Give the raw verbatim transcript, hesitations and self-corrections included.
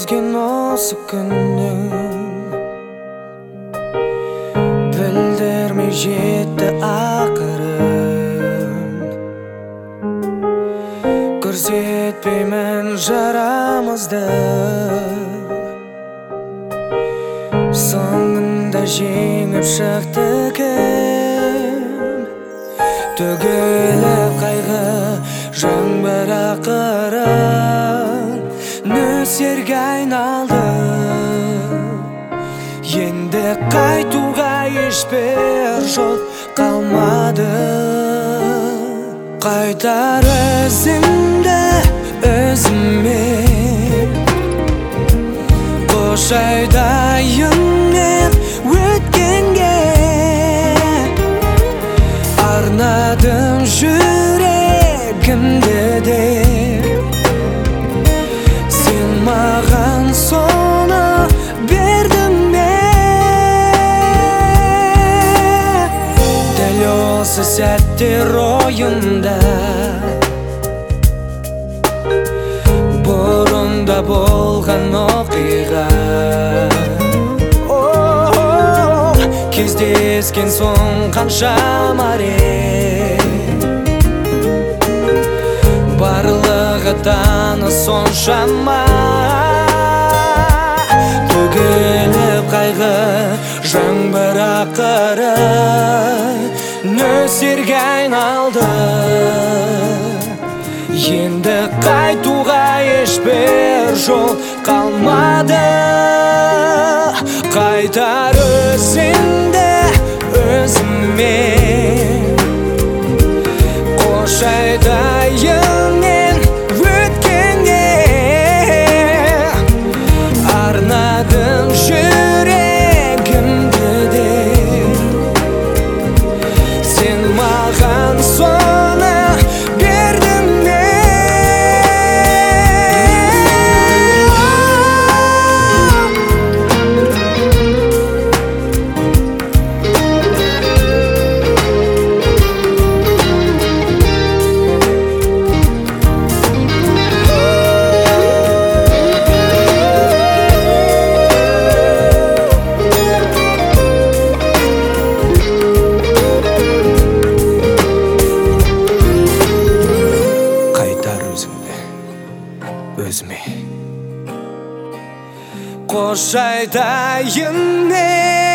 Özgen осы күннің білдірмей жетті ақырын. Көрсетпеймін жарамызды, соңында жеңіп шықты кім. Төгіліп қайғы жаңбыр ақырын, нөсерге айналды. Енді қайтуға ешбір жол қалмады. Қайтар өзіңді өзіме, қош айтайын мен өткенге. Арнадым жүрегімді де, сен маған соны бердің бе? Дәл осы сәттер ойымда, бұрында болған оқиға. Кездескен соң қаншама рет, барлығы таныс соншама. Төгіліп қайғы жаңбыр ақырын, нөсерге айналды. Енді қайтуға ешбір жол қалмады. Қайтар өзіңді өзіме, қош айтайын мен өткенге. Арнадым жүрегімді де, сен маған соны бердің бе? Өзіме, қош айтайын мен